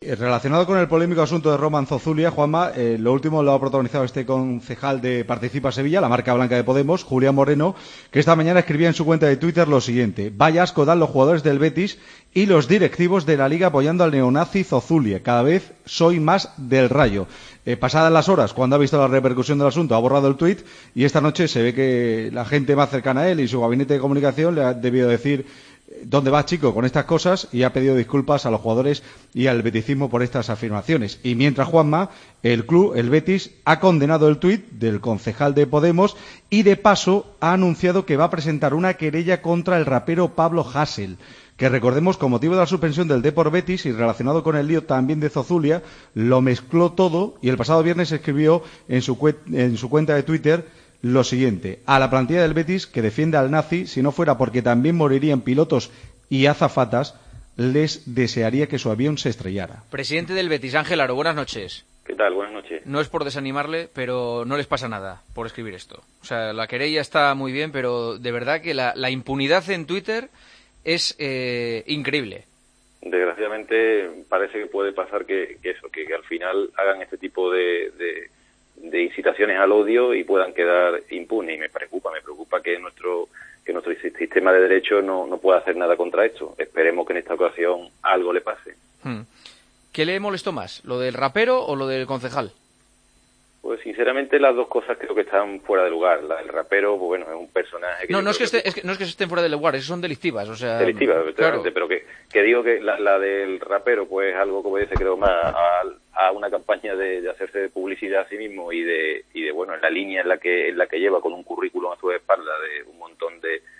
Relacionado con el polémico asunto de Roman Zozulia, Juanma, lo último lo ha protagonizado este concejal de Participa Sevilla, la marca blanca de Podemos, Julián Moreno, que esta mañana escribía en su cuenta de Twitter lo siguiente: vaya asco dan los jugadores del Betis y los directivos de la Liga apoyando al neonazi Zozulia. Cada vez soy más del Rayo. Pasadas las horas, cuando ha visto la repercusión del asunto, ha borrado el tuit y esta noche se ve que la gente más cercana a él y su gabinete de comunicación le ha debido decir: ¿dónde vas, chico, con estas cosas? Y ha pedido disculpas a los jugadores y al beticismo por estas afirmaciones. Y mientras, Juanma, el club, el Betis, ha condenado el tuit del concejal de Podemos y, de paso, ha anunciado que va a presentar una querella contra el rapero Pablo Hasél, que, recordemos, con motivo de la suspensión del Depor Betis y relacionado con el lío también de Zozulia, lo mezcló todo y el pasado viernes escribió en su cuenta de Twitter lo siguiente: a la plantilla del Betis que defiende al nazi, si no fuera porque también morirían pilotos y azafatas, les desearía que su avión se estrellara. Presidente del Betis, Ángel Aro, buenas noches. ¿Qué tal? Buenas noches. No es por desanimarle, pero no les pasa nada por escribir esto. O sea, la querella está muy bien, pero de verdad que la impunidad en Twitter es increíble. Desgraciadamente parece que puede pasar que al final hagan este tipo de incitaciones al odio y puedan quedar impunes, y me preocupa que nuestro sistema de derecho no pueda hacer nada contra esto. Esperemos que en esta ocasión algo le pase. ¿Qué le molestó más, lo del rapero o lo del concejal? Pues sinceramente las dos cosas creo que están fuera de lugar. La del rapero, pues bueno, es un personaje que... No es que estén fuera de lugar, esas son delictivas, o sea... Delictivas, claro. Pero que digo que la del rapero, pues algo que obedece, creo, más a una campaña de hacerse de publicidad a sí mismo y de bueno, en la línea en la que lleva, con un currículum a su espalda de un montón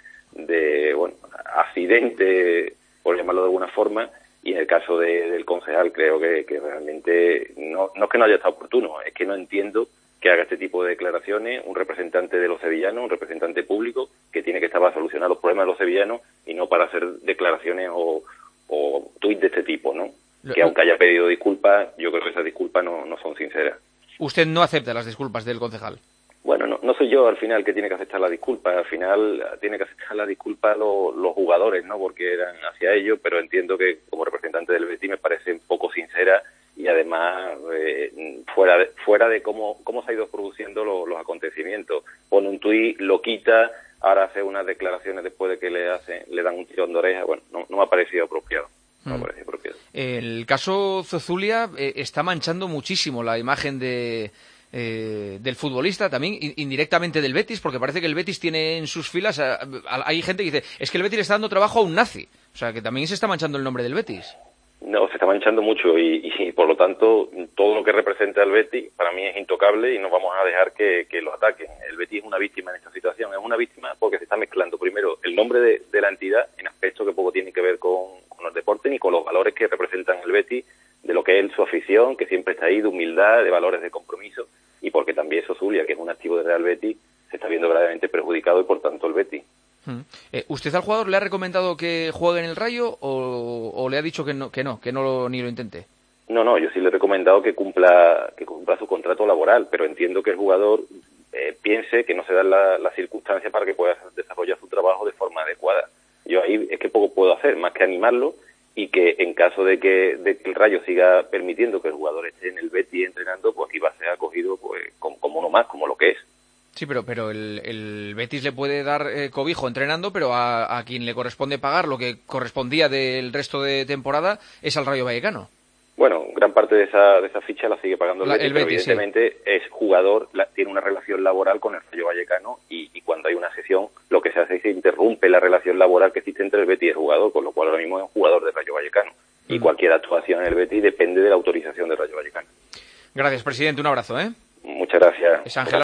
de bueno, accidentes, por llamarlo de alguna forma. Y en el caso del concejal creo que realmente no es que no haya estado oportuno, es que no entiendo que haga este tipo de declaraciones un representante de los sevillanos, un representante público que tiene que estar para solucionar los problemas de los sevillanos y no para hacer declaraciones o tuits de este tipo, ¿no? Que aunque haya pedido disculpas, yo creo que esas disculpas no son sinceras. ¿Usted no acepta las disculpas del concejal? Bueno, no soy yo al final que tiene que aceptar la disculpa, al final tiene que aceptar la disculpa los jugadores, ¿no? Porque eran hacia ellos, pero entiendo que como representante del Betis me parece un poco sincera y además fuera de cómo se ha ido produciendo los acontecimientos. Pone un tuit, lo quita, ahora hace unas declaraciones después de que le dan un tirón de oreja. Bueno, no me ha parecido apropiado. El caso Zozulia está manchando muchísimo la imagen del futbolista, también indirectamente del Betis, porque parece que el Betis tiene en sus filas hay gente que dice, es que el Betis le está dando trabajo a un nazi, o sea que también se está manchando el nombre del Betis. No, se está manchando mucho y por lo tanto todo lo que representa el Betis para mí es intocable y no vamos a dejar que lo ataquen. El Betis es una víctima en esta situación, es una víctima porque se está mezclando primero el nombre de la entidad en aspectos que poco tienen que ver con el deporte ni con los valores que representan el Betis, de lo que es su afición, que siempre está ahí, de humildad, de valores de compromiso, y porque también Zozulia, que es un activo de Real Betis, se está viendo gravemente perjudicado y por tanto el Betis. ¿Usted al jugador le ha recomendado que juegue en el Rayo o le ha dicho que no ni lo intente? No, yo sí le he recomendado que cumpla su contrato laboral, pero entiendo que el jugador piense que no se dan las circunstancias para que pueda desarrollar su trabajo de forma adecuada. Yo ahí es que poco puedo hacer, más que animarlo, y que en caso de que el Rayo siga permitiendo que el jugador esté en el Betis entrenando, pues aquí va a ser acogido pues como uno más, como lo que es. Sí, pero el Betis le puede dar cobijo entrenando, pero a quien le corresponde pagar lo que correspondía del resto de temporada es al Rayo Vallecano. Bueno, gran parte de esa ficha la sigue pagando el Betis, pero evidentemente sí. Es jugador, tiene una relación laboral con el Rayo Vallecano y cuando hay una sesión lo que se hace es que se interrumpe la relación laboral que existe entre el Betis y el jugador, con lo cual ahora mismo es un jugador del Rayo Vallecano. Y cualquier actuación en el Betis depende de la autorización del Rayo Vallecano. Gracias, presidente. Un abrazo, ¿eh? Muchas gracias. Es Ángel